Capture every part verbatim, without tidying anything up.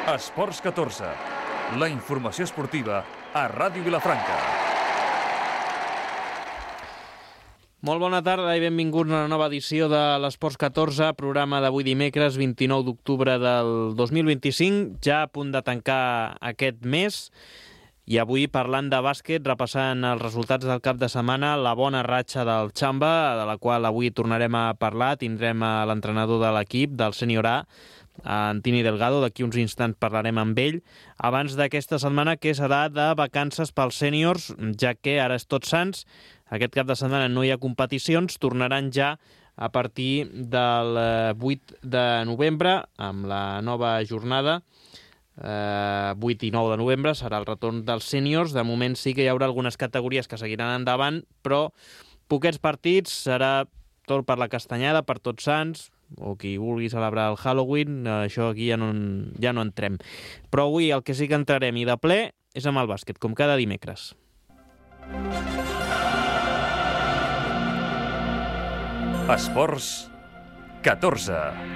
Esports catorze, la informació esportiva a Ràdio Vilafranca. Molt bona tarda i benvinguts a una nova edició de l'Esports catorze, programa d'avui dimecres vint-i-nou d'octubre del dos mil vint-i-cinc, ja a punt de tancar aquest mes. I avui parlant de bàsquet, repassant els resultats del cap de setmana, la bona ratxa del Xamba, de la qual avui tornarem a parlar. Tindrem a l'entrenador de l'equip, del Sènior A, Antini Delgado. D'aquí uns instants parlarem amb ell, abans d'aquesta setmana que serà de vacances pels sèniors, ja que ara és Tots Sants. Aquest cap de setmana no hi ha competicions, tornaran ja a partir del vuit de novembre, amb la nova jornada. Uh, vuit i nou de novembre serà el retorn dels sèniors. De moment sí que hi haurà algunes categories que seguiran endavant, però poquets partits, serà tot per la castanyada, per Tots Sants, o qui vulgui celebrar el Halloween. Uh, això aquí ja no, ja no entrem. Però avui el que sí que entrarem i de ple és amb el bàsquet, com cada dimecres. Esports catorze.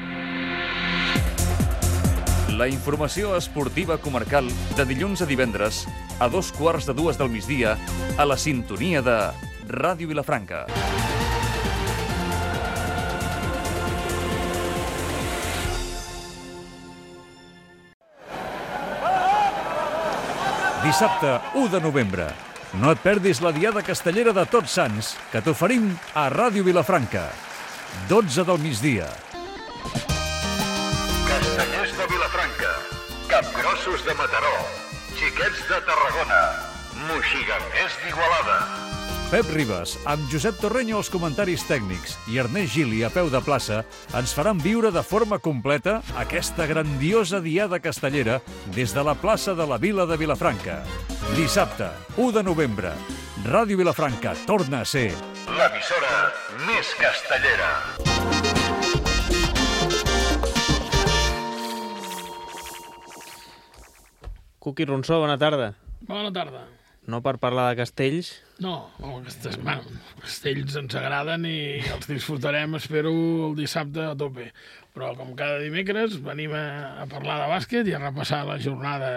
La informació esportiva comarcal de dilluns a divendres a dos quarts de dues del migdia a la sintonia de Ràdio Vilafranca. Dissabte u de novembre. No et perdis la diada castellera de Tots Sants, que t'oferim a Ràdio Vilafranca. dotze del migdia. Castellers de Vilafranca, Capgrossos de Mataró, Xiquets de Tarragona, Moixigangers d'Igualada. Pep Ribas, amb Josep Torreño als comentaris tècnics i Ernest Gili a peu de plaça, ens faran viure de forma completa aquesta grandiosa diada castellera des de la plaça de la Vila de Vilafranca. Dissabte, u de novembre, Ràdio Vilafranca torna a ser l'emissora més castellera. Cuqui Ronsó, bona tarda. Bona tarda. No per parlar de castells? No, no aquestes, bueno, castells ens agraden i els disfrutarem, espero, el dissabte a tope. Però com cada dimecres venim a, a parlar de bàsquet i a repassar la jornada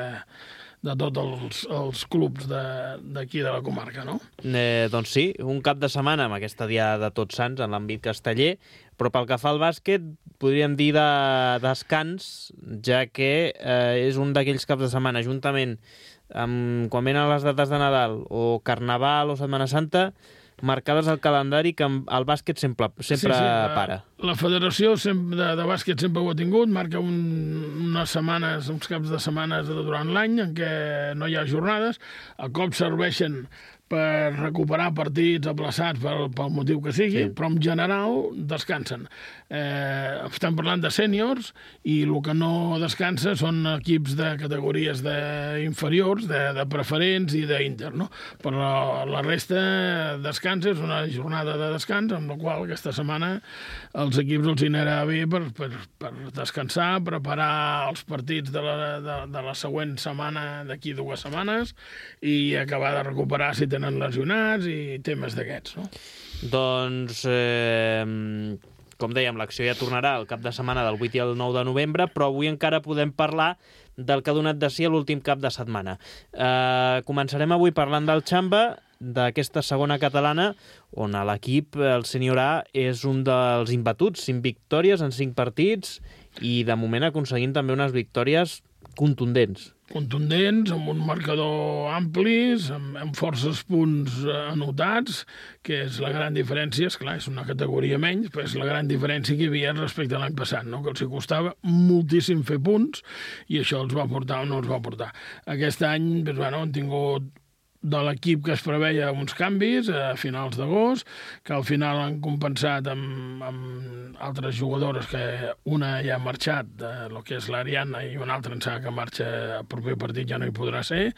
de tots els, els clubs d'aquí de, de la comarca, no? Eh, doncs sí, un cap de setmana amb aquesta diada de Tots Sants en l'àmbit casteller, però pel que fa al bàsquet podríem dir de descans, ja que eh, és un d'aquells caps de setmana, juntament amb, quan venen les dates de Nadal o Carnaval o Setmana Santa, marcades al calendari que el bàsquet sempre, sempre sí, sí, la, para. La federació sempre, de, de bàsquet sempre ho ha tingut, marca un, unes setmanes, uns caps de setmanes durant l'any en què no hi ha jornades, a cop serveixen per recuperar partits aplaçats pel, pel motiu que sigui, sí. Però en general descansen. Eh, estem parlant de sèniors i el que no descansa són equips de categories de inferiors, de, de preferents i d'inter, no? Però la resta descansa, és una jornada de descans, amb la qual aquesta setmana els equips els anirà bé per, per, per descansar, preparar els partits de la, de, de la següent setmana, d'aquí dues setmanes, i acabar de recuperar si tenen lesionats i temes d'aquests, no? Doncs, eh, com dèiem, l'acció ja tornarà el cap de setmana del vuit i el nou de novembre, però avui encara podem parlar del que ha donat de si a l'últim cap de setmana. Eh, començarem avui parlant del Xamba, d'aquesta segona catalana, on l'equip, el Sènior A, és un dels imbatuts, cinc victòries en cinc partits, i de moment aconseguint també unes victòries contundents. Contundents, amb un marcador amplis, amb, amb forces punts anotats, que és la gran diferència. És clar, és una categoria menys, però és la gran diferència que hi havia respecte a l'any passat, no? Que els costava moltíssim fer punts i això els va portar o no els va portar. Aquest any, doncs, bueno, han tingut de l'equip que es preveia uns canvis a finals d'agost, que al final han compensat amb, amb altres jugadores, que una ja ha marxat, de lo que és l'Ariadna, i una altra em sembla que marxa el proper partit, ja no hi podrà ser.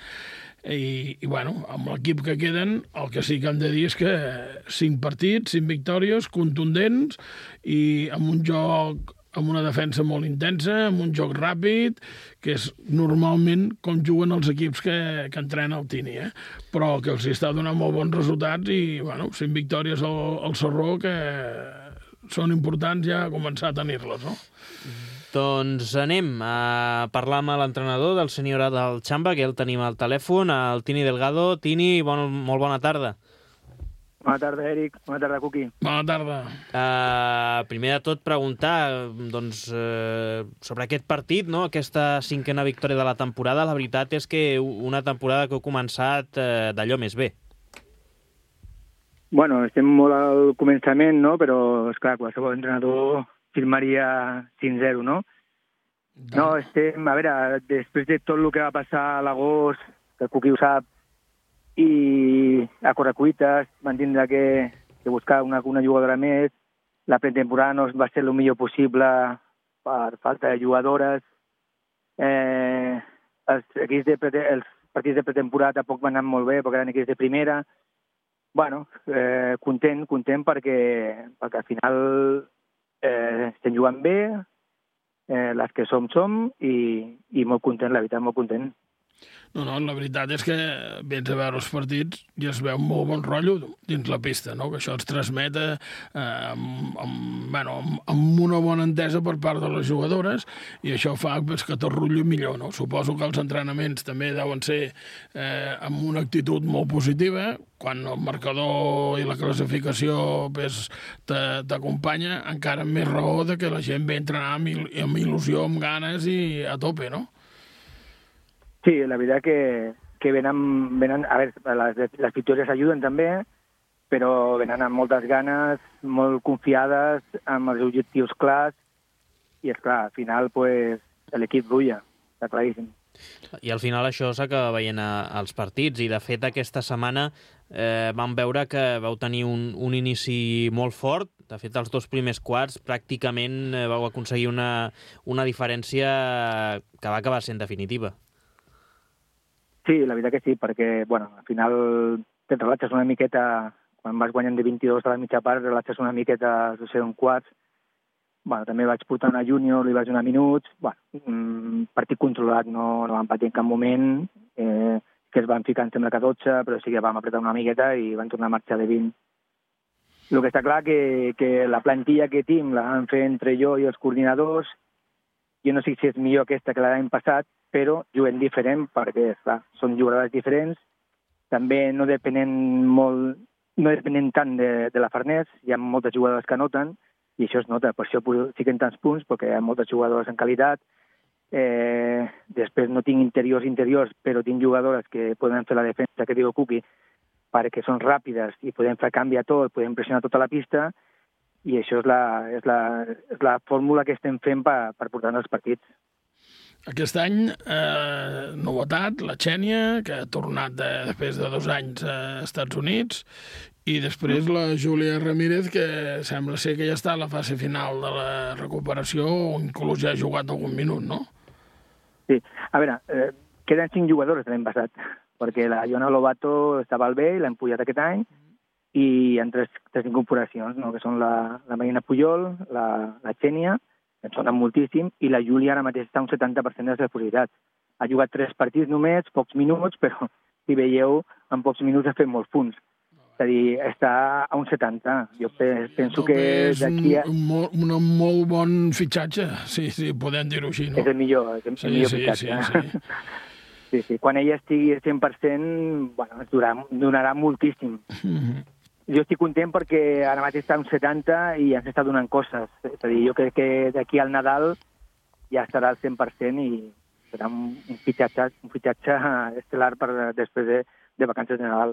I, i bueno, amb l'equip que queden, el que sí que hem de dir és que cinc partits, cinc victòries, contundents, i amb un joc, amb una defensa molt intensa, amb un joc ràpid, que és normalment com juguen els equips que, que entrena el Tini, eh? Però que els està donant molt bons resultats i, bueno, cinc victòries al, al Sarró, que són importants ja començar a tenir-les, no? Doncs anem a parlar amb l'entrenador del senyor del Xamba, que el tenim al telèfon, el Tini Delgado. Tini, bon, molt bona tarda. Bona tarda, Eric. Bona tarda, Cuqui. Bona tarda. Uh, primer de tot, preguntar doncs, uh, sobre aquest partit, no? Aquesta cinquena victòria de la temporada. La veritat és que una temporada que heu començat uh, d'allò més bé. Bueno, estem molt al començament, no? Però, esclar, qualsevol entrenador firmaria cinc zero, no? No, estem... A veure, després de tot el que va passar a l'agost, que el Cuqui ho sap, i a correcuites van tindre que, que buscar una, una jugadora més. La pretemporada no va ser el millor possible per falta de jugadores. Eh, els, equips de prete, els partits de pretemporada tampoc van anar molt bé perquè eren equips de primera. Bueno, eh, content, content perquè, perquè al final eh, estem jugant bé, eh, les que som, som, i, i molt content, la veritat, molt content. No, no, la veritat és que vens a veure els partits i es veu molt bon rotllo dins la pista, no? Que això es transmet eh, amb, amb, bueno, amb, amb una bona entesa per part de les jugadores i això fa pues, que tot rotlli millor, no? Suposo que els entrenaments també deuen ser eh, amb una actitud molt positiva, quan el marcador i la classificació pues, t'acompanya, encara amb més raó de que la gent ve a entrenar amb, il amb il·lusió, amb ganes i a tope, no? Sí, la veritat que, que venen, venen... A veure, les, les victòries ajuden també, però venen amb moltes ganes, molt confiades, amb els objectius clars, i, esclar, al final, pues, l'equip brulla, està claríssim. I al final això s'acaba veient a, als partits, i de fet aquesta setmana eh, vam veure que vau tenir un, un inici molt fort. De fet, els dos primers quarts pràcticament eh, vau aconseguir una, una diferència que va acabar sent definitiva. Sí, la veritat que sí, perquè, bueno, al final te'n relaxes una miqueta, quan vas guanyant de vint-i-dos a la mitja part, relaxes una miqueta, no sé, un quart. Bueno, també vaig portar una júnior, li vaig donar minuts. Bueno, mm, partit controlat, no, no vam patir en cap moment, eh, que es van ficar, em sembla que dotze, però sí que vam apretar una miqueta i van tornar a marxar de vint. El que està clar que, que la plantilla que tenim la vam fer entre jo i els coordinadors. Jo no sé si és millor aquesta que l'any passat, però juguem diferent perquè, esclar, són jugadores diferents, també no depenent molt, no depenent tant de, de la Farners, hi ha moltes jugadores que noten, i això es nota, per això fiquen tants punts, perquè hi ha moltes jugadores en qualitat. Eh, després no tinc interiors interiors, però tinc jugadores que poden fer la defensa que diu Cuqui, perquè són ràpides i podem fer canvi a tot, podem pressionar tota la pista, i això és la, és la, és la fórmula que estem fent per, per portar els partits. Aquest any, eh, novetat, la Xènia, que ha tornat de, després de dos anys a Estats Units, i després la Júlia Ramírez, que sembla ser que ja està a la fase final de la recuperació, o inclús ja ha jugat algun minut, no? Sí. A veure, eh, queden cinc jugadores l'any passat, perquè la Joana Lobato estava al bé i l'ha empujat aquest any, i hi ha tres, tres incorporacions, no? Que són la, la Marina Pujol, la, la Xènia, que em sonen moltíssim, i la Júlia ara mateix està un setanta per cent de les possibilitats. Ha jugat tres partits només, pocs minuts, però si veieu, en pocs minuts ha fet molts punts. És a dir, està a un setanta. Jo penso que d'aquí a... És un, un, un molt bon fitxatge, sí, sí, podem dir-ho així, no? És el millor, és el sí, millor sí, fitxatge. Sí, sí. sí, sí. Quan ella estigui al cent per cent, bueno, ens donarà, donarà moltíssim. Mm-hmm. Jo estic content perquè ara mateix està a un setanta i ens està donant coses. És a dir, jo crec que d'aquí al Nadal ja estarà al cent per cent i serà un, un, fitxatge, un fitxatge estel·lar per després de, de vacances de Nadal.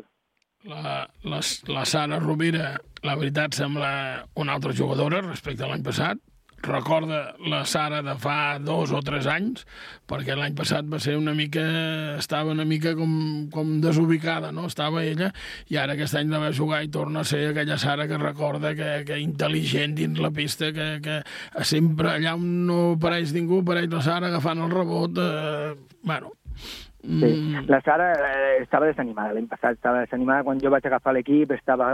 La, la, la Sara Rovira, la veritat, sembla una altra jugadora respecte a l'any passat. Recorda la Sara de fa dos o tres anys, perquè l'any passat va ser una mica, estava una mica com, com desubicada, no? Estava ella, i ara aquest any la va jugar i torna a ser aquella Sara que recorda que, que intel·ligent dins la pista, que, que sempre allà on no apareix ningú, apareix la Sara agafant el rebot, eh, bueno... Sí. La Sara eh, estava desanimada l'any passat, estava desanimada quan jo vaig agafar l'equip, estava,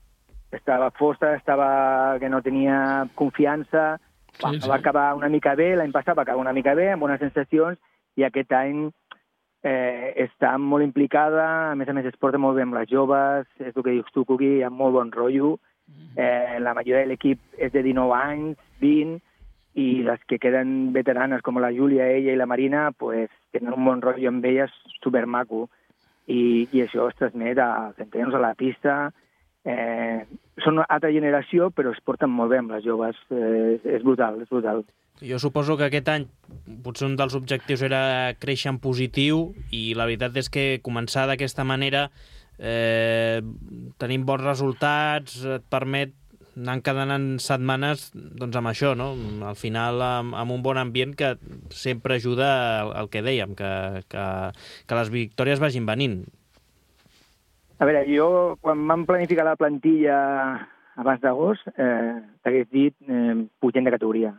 estava fosa, estava que no tenia confiança. Va, sí, sí. Va acabar una mica bé, l'any passat va acabar una mica bé, amb bones sensacions, i aquest any eh, està molt implicada, a més a més es porta molt bé amb les joves, és el que dius tu, Cuqui, hi ha molt bon rotllo, eh, la majoria de l'equip és de dinou anys, vint, i les que queden veteranes, com la Júlia, ella i la Marina, pues, tenen un bon rotllo amb elles supermaco. I, i això es transmet als entrenos, a la pista. Eh, són una altra generació, però es porten molt bé amb les joves. Eh, és brutal, és brutal. Jo suposo que aquest any potser un dels objectius era créixer en positiu i la veritat és que començar d'aquesta manera eh, tenint bons resultats et permet anar encadenant setmanes doncs amb això, no? Al final amb, amb un bon ambient que sempre ajuda al, al que dèiem, que, que, que les victòries vagin venint. A veure, jo quan vam planificar la plantilla abans d'agost eh, t'hagués dit eh, pugem de categoria.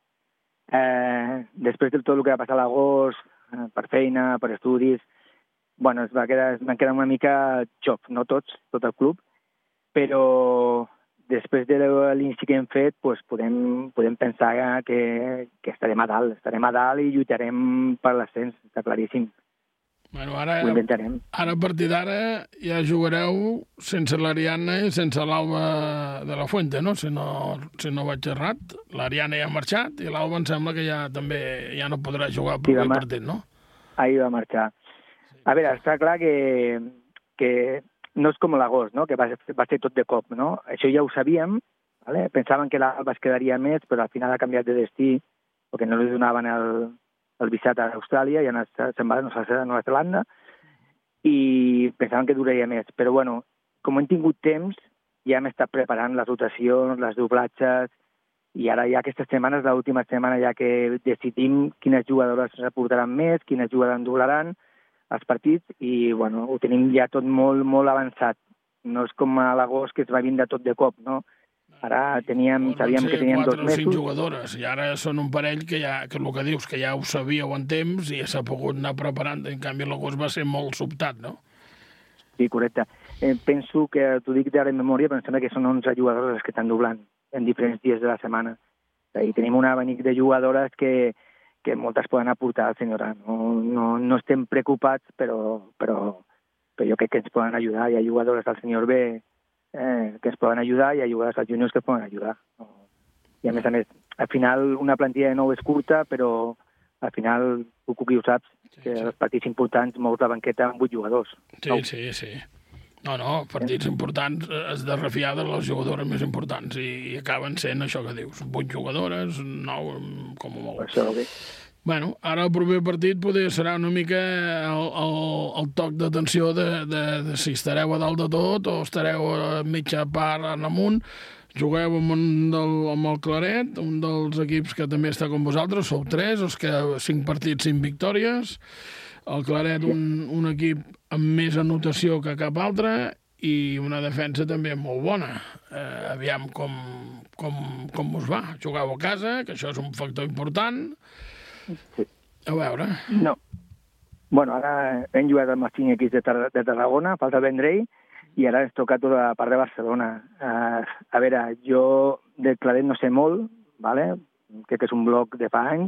Eh, després de tot el que va passar a l'agost, eh, per feina, per estudis, bueno, es va quedar, es van quedar una mica xoc, no tots, tot el club, però després de l'inici que hem fet, pues, podem, podem pensar que, que estarem a dalt, estarem a dalt i lluitarem per l'ascens, està claríssim. Bueno, ara, ho inventarem. Ara, a partir d'ara, ja jugareu sense l'Ariana i sense l'Alba de la Fuente, no? Si no, si no vaig errat. L'Ariana ja ha marxat i l'Alba em sembla que ja també ja no podrà jugar el proper sí, partit, no? Ahir va marxar. A veure, està clar que, que no és com l'agost, no? Que va, va ser tot de cop, no? Això ja ho sabíem, ¿vale? Pensaven que l'Alba es quedaria més, però al final ha canviat de destí, perquè no li donaven el, el visat a Austràlia i ha anat, se'n va a Nova Zelanda, i pensaven que duraria més. Però, bueno, com hem tingut temps, ja hem estat preparant les rotacions, les doblatges, i ara ja aquestes setmanes, l'última setmana, ja que decidim quines jugadores reportaran més, quines jugadores doblaran els partits, i bueno, ho tenim ja tot molt, molt avançat. No és com a l'agost que es va vindre tot de cop, no? Ara teníem, sabíem que teníem dos mesos. quatre o cinc jugadores, i ara són un parell que ja, que el que dius, que ja ho sabíeu en temps i ja s'ha pogut anar preparant. En canvi, l'agost va ser molt sobtat, no? Sí, correcte. Eh, penso que, t'ho dic d'ara en memòria, però em sembla que són onze jugadores que estan doblant en diferents dies de la setmana. I tenim un abanic de jugadores que, que moltes poden aportar al senyor A. No, no, no estem preocupats, però, però, però jo crec que ens poden ajudar. Hi ha jugadores del senyor B eh, que ens poden ajudar i hi ha jugadors als juniors que ens poden ajudar. I a més a més, al final una plantilla de nou és curta, però al final, tu, Cuqui, ho saps, que els partits importants mous la banqueta amb vuit jugadors. Sí, nou. sí, sí. No, no, partits importants has de refiar de les jugadores més importants i, i acaben sent això que dius, vuit jugadores, nou, com a molt. Per això, bé. Bueno, ara el proper partit poder serà una mica el, el, el toc d'atenció de, de, de si estareu a dalt de tot o estareu a mitja part en amunt. Jugueu amb, un del, amb el Claret, un dels equips que també està com vosaltres, sou tres, els que cinc partits, cinc victòries. El Claret, un, un equip amb més anotació que cap altre i una defensa també molt bona. Eh, aviam com, com, com us va. Jugueu a casa, que això és un factor important. Sí. A veure. No. Bueno, ara hem jugat amb els cinc equips de, Tar de Tarragona, falta el Vendrell, i ara ens toca tota la part de Barcelona. Uh, a veure, jo del Claret no sé molt, ¿vale? Crec que és un bloc de fa anys.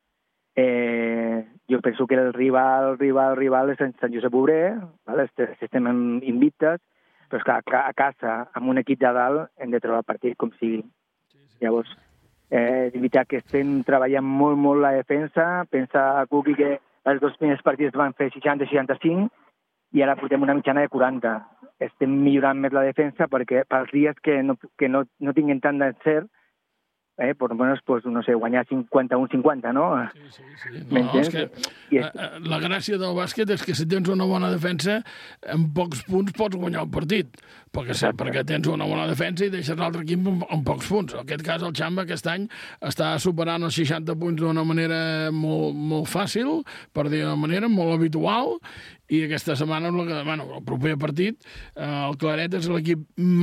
Eh, jo penso que el rival, rival, rival és Sant Josep Obrer, ¿vale? Estem invictes, però és que a casa, amb un equip de dalt, hem de trobar el partit com sigui. Sí, sí. Llavors, eh, és veritat que estem treballant molt, molt la defensa. Pensa, Cuqui, que els dos primers partits van fer seixanta seixanta-cinc i ara portem una mitjana de quaranta. Estem millorant més la defensa perquè pels dies que no, que no, no tinguin tant d'encert, eh, per almenys, pues, no sé, guanyar cinquanta-un cinquanta, no? Sí, sí, sí. No, és que és... la gràcia del bàsquet és que si tens una bona defensa, en pocs punts pots guanyar el partit, perquè, sí, perquè tens una bona defensa i deixes l'altre equip en, en pocs punts. En aquest cas, el Xamba aquest any està superant els seixanta punts d'una manera molt, molt fàcil, per dir d'una manera molt habitual, i aquesta setmana, bueno, el proper partit, eh, el Claret és l'equip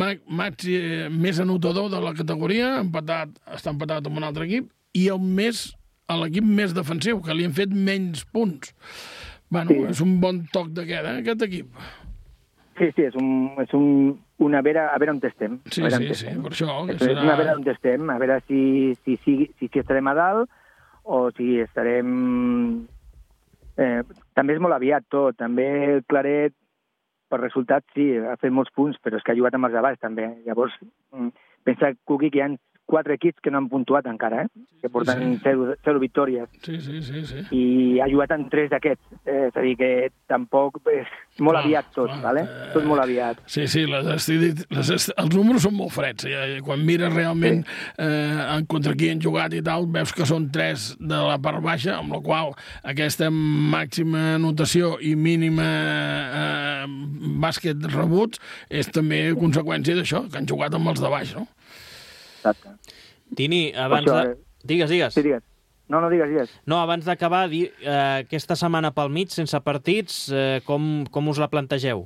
més anotador de la categoria, empatat, està empatat amb un altre equip, i el més l'equip més defensiu, que li han fet menys punts. Bueno, sí. És un bon toc de queda, eh, aquest equip. Sí, sí, és, un, és un, una vera, a veure on estem. Sí, sí, sí, per això. Que és serà... una vera on estem, a veure si, si, si, si, si estarem a dalt o si estarem... Eh, també és molt aviat tot. També el Claret, per resultats, sí, ha fet molts punts, però és que ha jugat amb els de baix, també. Llavors, pensa, Cuqui, que hi ha quatre equips que no han puntuat encara, eh? Que porten sí. zero, zero victòries. Sí, sí, sí, sí. I ha jugat en tres d'aquests. Eh, és a dir, que tampoc... És molt clar, aviat tot, clar, ¿vale? Eh, tot molt aviat. Sí, sí, les, les, els números són molt freds. Eh? Quan mires realment sí. eh, contra qui han jugat i tal, veus que són tres de la part baixa, amb la qual aquesta màxima anotació i mínima eh, bàsquet rebuts és també conseqüència d'això, que han jugat amb els de baix, no? Exacte. Tini, abans això, de... Digues, digues. Sí, digues. No, no, digues, digues. No, abans d'acabar, eh, aquesta setmana pel mig, sense partits, eh, com, com us la plantegeu?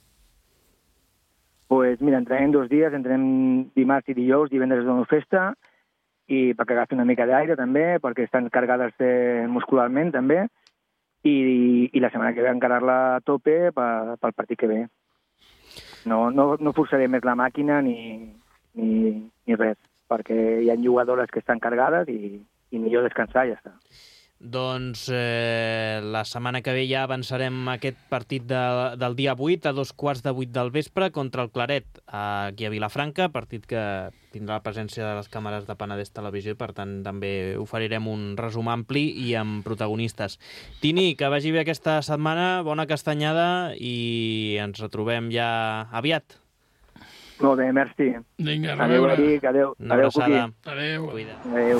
Pues mira, entrenem dos dies, entrenem dimarts i dijous, divendres és una festa, i perquè agafi una mica d'aire també, perquè estan cargades eh, muscularment també, i, i la setmana que ve encarar-la a tope pel, pel partit que ve. No, no, no forçaré més la màquina ni... Ni, ni res, perquè hi ha jugadores que estan cargades i, i millor descansar i ja està. Doncs eh, la setmana que ve ja avançarem aquest partit de, del dia vuit a dos quarts de vuit del vespre contra el Claret aquí a Vilafranca, partit que tindrà la presència de les càmeres de Penedès Televisió i per tant també oferirem un resum ampli i amb protagonistes. Tini, que vagi bé aquesta setmana, bona castanyada i ens retrobem ja aviat. Molt bé, merci. Vinga, a veure. Adéu, Eric, adéu. Una abraçada. Adéu. Adéu.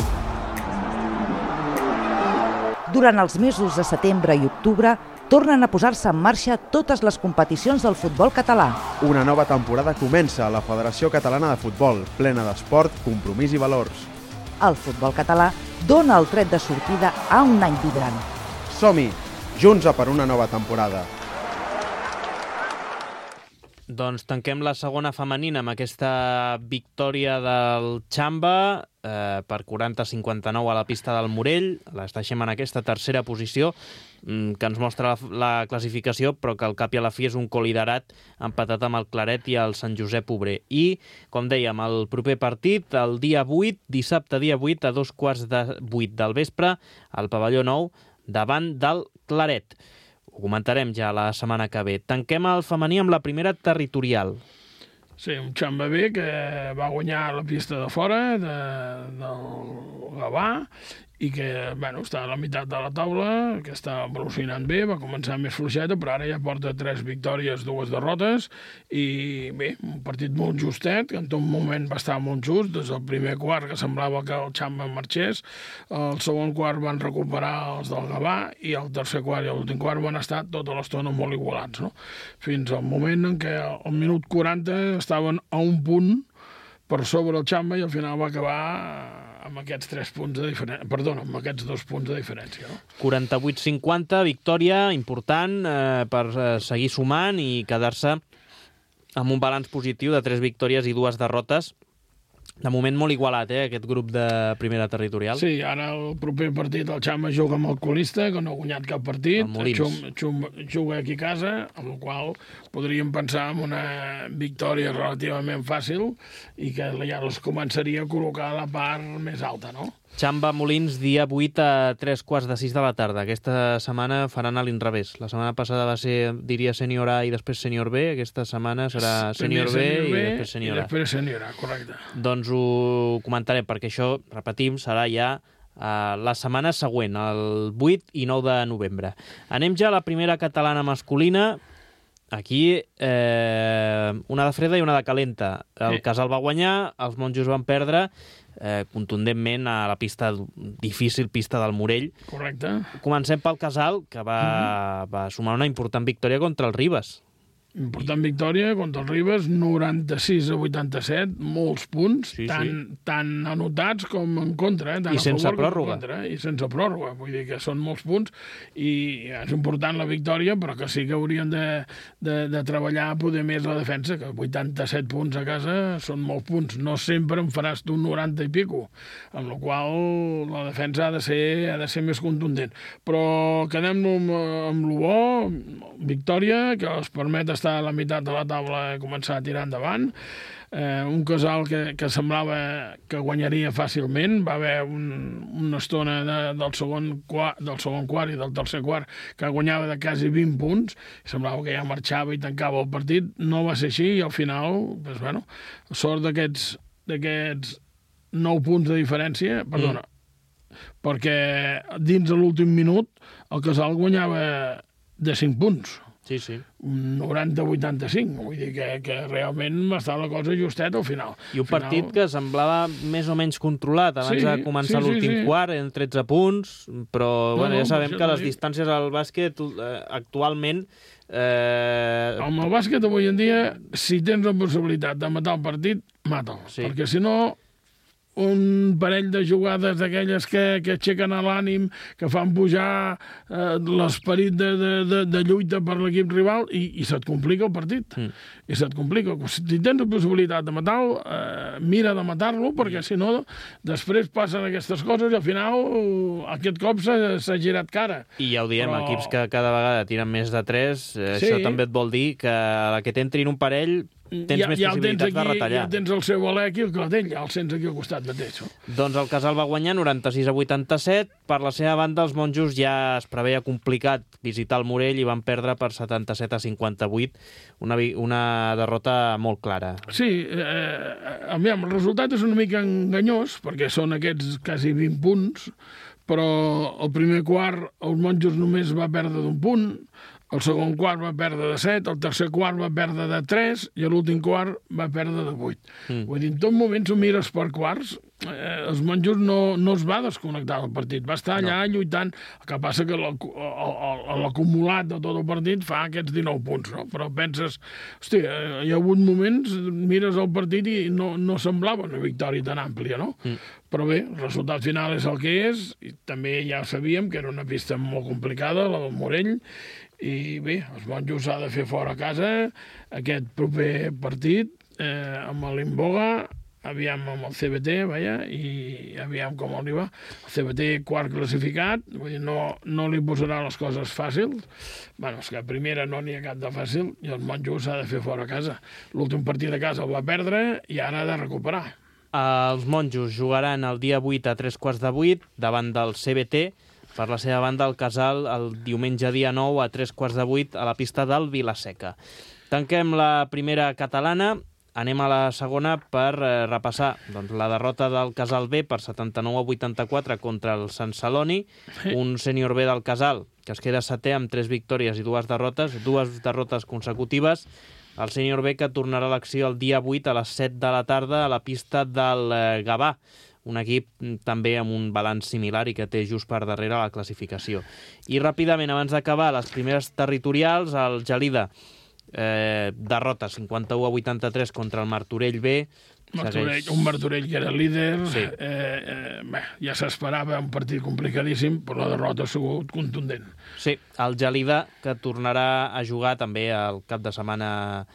Durant els mesos de setembre i octubre tornen a posar-se en marxa totes les competicions del futbol català. Una nova temporada comença a la Federació Catalana de Futbol, plena d'esport, compromís i valors. El futbol català dona el tret de sortida a un any vibrant. Som-hi, junts a per una nova temporada. Doncs tanquem la segona femenina amb aquesta victòria del Xamba eh, per quaranta a cinquanta-nou a la pista del Morell. Les deixem en aquesta tercera posició mm, que ens mostra la, la classificació, però que al cap i a la fi és un coliderat empatat amb el Claret i el Sant Josep Obrer. I, com dèiem, el proper partit, el dia vuit, dissabte dia vuit, a dos quarts de vuit del vespre, al pavelló nou, davant del Claret. Ho comentarem ja la setmana que ve. Tanquem el femení amb la primera territorial. Sí, un Xamba B que va guanyar la pista de fora de, del Gavà i que, bueno, està a la meitat de la taula, que està evolucionant bé, va començar més fluixeta, però ara ja porta tres victòries, dues derrotes, i bé, un partit molt justet, que en tot moment va estar molt just, des del primer quart, que semblava que el Xamba marxés, el segon quart van recuperar els del Gavà, i el tercer quart i l'últim quart van estar tota l'estona molt igualats, no? Fins al moment en què al minut quaranta estaven a un punt per sobre el Xamba i al final va acabar amb aquests tres punts de diferència, perdona, amb aquests dos punts de diferència, no? quaranta-vuit cinquanta, victòria important eh, per eh, seguir sumant i quedar-se amb un balanç positiu de tres victòries i dues derrotes. De moment molt igualat, eh, aquest grup de primera territorial. Sí, ara el proper partit el Xamba juga amb el colista, que no ha guanyat cap partit, Xum, Xum, juga aquí a casa, amb la qual podríem pensar en una victòria relativament fàcil i que ja els començaria a col·locar a la part més alta, no? Xamba Molins, dia vuit a tres quarts de sis de la tarda. Aquesta setmana faran a l'inrevés. La setmana passada va ser, diria, sènior A i després sènior B. Aquesta setmana serà sènior B, B i després sènior A. I després sènior A, correcte. Doncs ho comentarem, perquè això, repetim, serà ja uh, la setmana següent, el vuit i nou de novembre. Anem ja a la primera catalana masculina. Aquí, eh, una de freda i una de calenta. El Casal va guanyar, els monjos van perdre, eh, contundentment a la pista difícil, pista del Morell. Correcte. Comencem pel Casal, que va, mm-hmm. va sumar una important victòria contra el Ribes. Important victòria contra el Ribes, noranta-sis a vuitanta-set, molts punts, sí, tant, sí. tant anotats com en contra. Eh? Tant I sense pròrroga. Contra, eh? I sense pròrroga, vull dir que són molts punts i és important la victòria, però que sí que haurien de, de, de treballar poder més la defensa, que vuitanta-set punts a casa són molts punts. No sempre en faràs tu noranta i pico, amb la qual la defensa ha de ser, ha de ser més contundent. Però quedem-lo amb, amb lo bo, victòria, que els permet estar a la meitat de la taula i començar a tirar endavant. Eh, un Casal que, que semblava que guanyaria fàcilment. Va haver un, una estona de, del, segon quart, del segon quart i del tercer quart que guanyava de quasi vint punts. Semblava que ja marxava i tancava el partit. No va ser així i al final, doncs, bueno, sort d'aquests d'aquests nou punts de diferència, perdona, mm. perquè dins de l'últim minut el Casal guanyava de cinc punts. Sí, sí. noranta a vuitanta-cinc, vull dir que, que realment està la cosa justeta al final. I un partit final... que semblava més o menys controlat abans sí, de començar sí, l'últim sí, sí. quart, en tretze punts, però no, bueno, ja sabem que les dir. distàncies al bàsquet eh, actualment... Eh... Amb el bàsquet avui en dia, si tens la possibilitat de matar el partit, mata'l, sí. perquè si no... un parell de jugades d'aquelles que, que aixequen a l'ànim, que fan pujar eh, l'esperit de, de, de, de lluita per l'equip rival i, i se't complica el partit. Mm. I se't complica. Si tens la possibilitat de matar-lo, eh, mira de matar-lo, perquè si no, després passen aquestes coses i al final aquest cop s'ha girat cara. I ja ho diem, Però... equips que cada vegada tiren més de tres, eh, sí. això també et vol dir que a la que t'entrin un parell tens ja, més ja possibilitats aquí, de retallar. Ja tens el seu Alec i el Clatell, ja el sents aquí al costat mateix. Doncs el Casal va guanyar noranta-sis a vuitanta-set. Per la seva banda, els monjos ja es preveia complicat visitar el Morell i van perdre per setanta-set a cinquanta-vuit, una, una derrota molt clara. Sí, eh, aviam, el resultat és una mica enganyós, perquè són aquests quasi vint punts, però el primer quart els monjos només va perdre d'un punt, el segon quart va perdre de set, el tercer quart va perdre de tres i l'últim quart va perdre de vuit. Mm. Vull dir, en tot moment, si ho mires per quarts, eh, els monjos no, no es va desconnectar del partit, va estar allà no. lluitant. El que passa que l'acumulat de tot el partit fa aquests dinou punts, no? Però penses, hòstia, hi ha hagut moments, mires el partit i no, no semblava una victòria tan àmplia, no? Mm. Però bé, el resultat final és el que és, i també ja sabíem que era una pista molt complicada, la del Morell, i bé, els monjos s'ha de fer fora a casa aquest proper partit eh, amb l'Imboga, aviam amb el C B T, vaja, i aviam com li va. El C B T quart classificat, vull dir, no, no li posarà les coses fàcils. Bueno, és que a primera no n'hi ha cap de fàcil i els monjos s'ha de fer fora a casa. L'últim partit a casa el va perdre i ara ha de recuperar. Els monjos jugaran el dia vuit a tres quarts de vuit davant del C B T. Per la seva banda, el Casal, el diumenge dia nou a tres quarts de vuit a la pista del Vilaseca. Tanquem la primera catalana, anem a la segona per eh, repassar doncs, la derrota del Casal B per setanta-nou a vuitanta-quatre contra el Sant Celoni, un sènior B del Casal que es queda setè amb tres victòries i dues derrotes, dues derrotes consecutives. El sènior B que tornarà a l'acció el dia vuit a les set de la tarda a la pista del eh, Gavà, un equip també amb un balanç similar i que té just per darrere la classificació. I ràpidament, abans d'acabar, les primeres territorials, el Gelida, eh, derrota cinquanta-u a vuitanta-tres contra el Martorell B. Martorell, segueix... Un Martorell que era líder, sí. eh, eh, bé, ja s'esperava un partit complicadíssim, però la derrota ha sigut contundent. Sí, el Gelida, que tornarà a jugar també el cap de setmana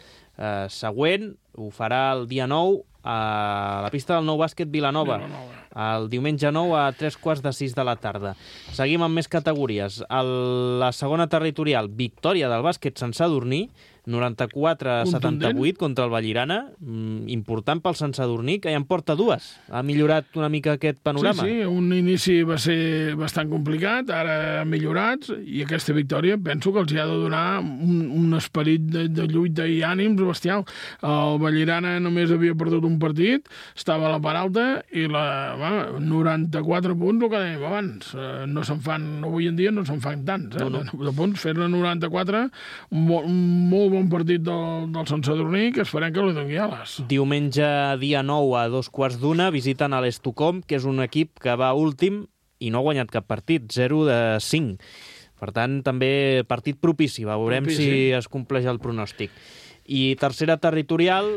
eh, següent, ho farà el dia nou, a la pista del Nou Bàsquet Vilanova, Vilanova, el diumenge nou a tres quarts de sis de la tarda. Seguim amb més categories. El, la segona territorial, victòria del bàsquet Sant Sadurní, noranta-quatre a setanta-vuit contra el Vallirana, mm, important pel Sant Sadurní, que ja en porta dues. Ha millorat una mica aquest panorama. Sí, sí, un inici va ser bastant complicat, ara ha millorat, i aquesta victòria penso que els ha de donar un, un esperit de, de lluita i ànims bestial. El Vallirana només havia perdut un partit, estava a la part alta, i la, va, noranta-quatre punts, el que dèiem abans. No se'n fan, avui en dia no se'n fan tants, eh? no, no. De, de punts, fer-ne noranta-quatre, un, un molt bon partit del, del Sant Sadurní, que esperem que li doni ales. Diumenge, dia nou, a dos quarts d'una, visiten a l'Estocolm, que és un equip que va últim i no ha guanyat cap partit, zero de cinc. Per tant, també partit propici, veurem propici. Si es compleix el pronòstic. I tercera territorial,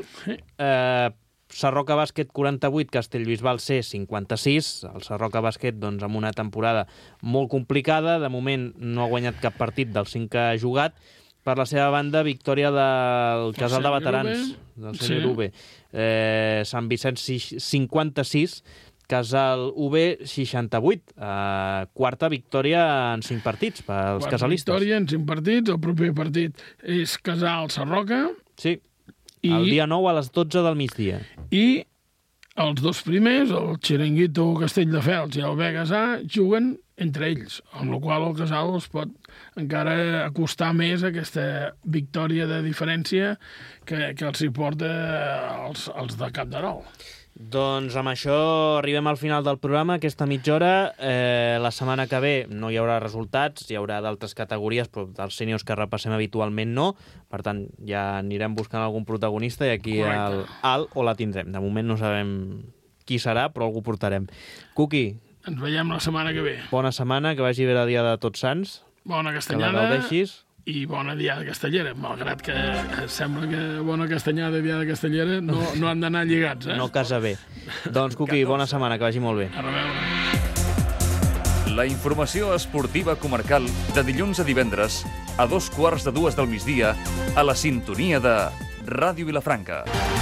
eh, Sarroca Bàsquet quaranta-vuit, Castellbisbal C cinquanta-sis. El Sarroca Bàsquet doncs, amb una temporada molt complicada. De moment no ha guanyat cap partit dels cinc que ha jugat. Per la seva banda, victòria del Casal de Veterans, del senyor U B. Eh, Sant Vicenç cinquanta-sis, Casal U B seixanta-vuit. Eh, quarta victòria en cinc partits pels quarta casalistes. Quarta victòria en cinc partits. El proper partit és Casal-Sarroca. Sí. I, el dia nou a les dotze del migdia. I els dos primers, el Xiringuito Castelldefels i el Vegas A, juguen entre ells, amb la qual el Casal es pot encara acostar més a aquesta victòria de diferència que, que els hi porta els, els de Capdarol. Doncs amb això arribem al final del programa, aquesta mitja hora. Eh, la setmana que ve no hi haurà resultats, hi haurà d'altres categories, però dels sèniors que repassem habitualment no. Per tant, ja anirem buscant algun protagonista i aquí el, el o la tindrem. De moment no sabem qui serà, però algú portarem. Cuqui. Ens veiem la setmana que ve. Bona setmana, que vagi bé el dia de Tots Sants. Bona castanyada. Que la gaudeixis. I bona diada castellera, malgrat que sembla que bona castanyada i diada castellera no, no han d'anar lligats, eh? No casa bé. Doncs, Cuqui, bona setmana, que vagi molt bé. A reveure. La informació esportiva comarcal de dilluns a divendres a dos quarts de dues del migdia a la sintonia de Ràdio Vilafranca.